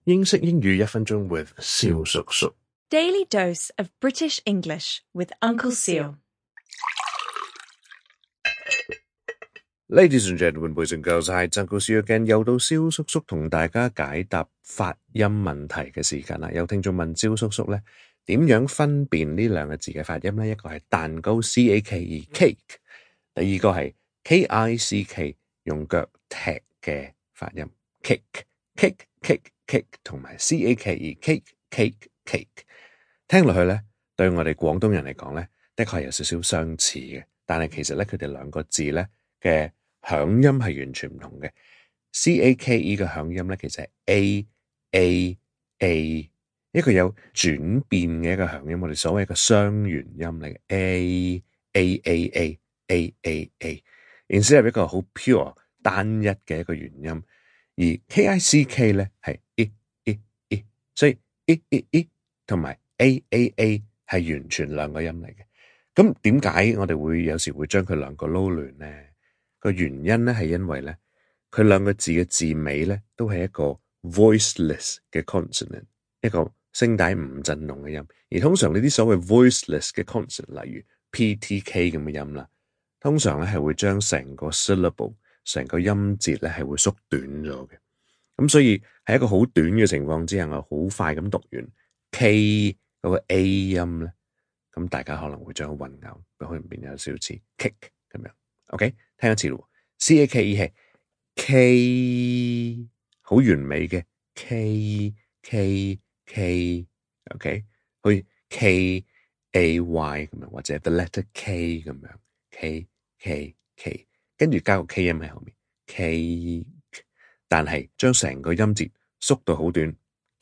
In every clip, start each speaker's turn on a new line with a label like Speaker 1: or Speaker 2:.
Speaker 1: 英式英語1分鐘 with 蕭叔叔。
Speaker 2: Daily dose of British English with Uncle Seal.
Speaker 1: Ladies and gentlemen, boys and girls, hi, it's Uncle Seal again. 又到蕭叔叔同大家解答發音問題嘅時間啦。有聽眾問蕭叔叔咧，點樣分辨呢兩個字嘅發音咧？一個係蛋糕 C-A-K-E cake， 第二個係 K-I-C-K 用腳踢嘅發音 cake cake cake cake 同埋 C-A-K-E cake cake cake， 聽落去咧，對我哋廣東人嚟講咧，的確係有少少相似嘅，但係其實咧佢哋兩個字咧嘅響音係完全唔同嘅。C-A-K-E 嘅響音咧其實係 A， 一個有轉變嘅一個響音，我哋所謂嘅雙元音嚟嘅 A， instead of 一個好 pure 單一嘅一個元音，而 K-I-C-K 咧係 I， 所以 I 同埋 A 係完全兩個音嚟嘅。咁點解我哋會有時會將佢兩個撈亂呢？個原因咧係因為咧佢兩個字嘅字尾咧都係一個 voiceless 嘅 consonant， 一個聲帶唔振動嘅音。而通常呢啲所謂 voiceless 嘅 consonant， 例如 PTK 咁嘅音啦，通常咧係會將成個 syllable 成個音節咧係會縮短咗嘅。咁所以喺一個好短嘅情況之下，我好快咁讀完 K 嗰個 A 音咧，咁大家可能會將佢混淆，可能變有少少似 kick 咁樣。OK， 聽一次咯 ，C-A-K-E 係 K， 好完美嘅 K，OK， 好似 K-A-Y 咁樣，或者 the letter K 咁樣 K， 跟住加個 K 音喺後面 K， 但係將成個音節縮到好短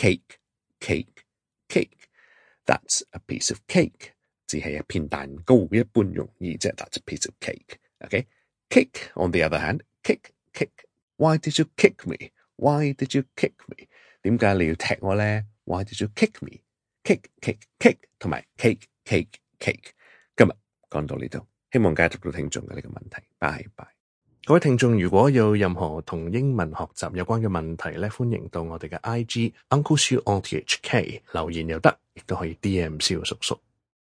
Speaker 1: Cake，That's a piece of cake， 只係一片蛋糕，一般容易啫。That's a piece of cake。Okay? Kick, on the other hand, kick. Why did you kick me? Why did you kick me? 點解你要踢我咧 ？Why did you kick me? Kick 同埋 cake。今日講到呢度，希望解答到聽眾嘅呢個問題。拜拜。各位聽眾，如果有任何同英文學習有關嘅問題咧，歡迎到我哋嘅 IG Uncle Siu on THK 留言又得，亦都可以 DM 蕭叔叔。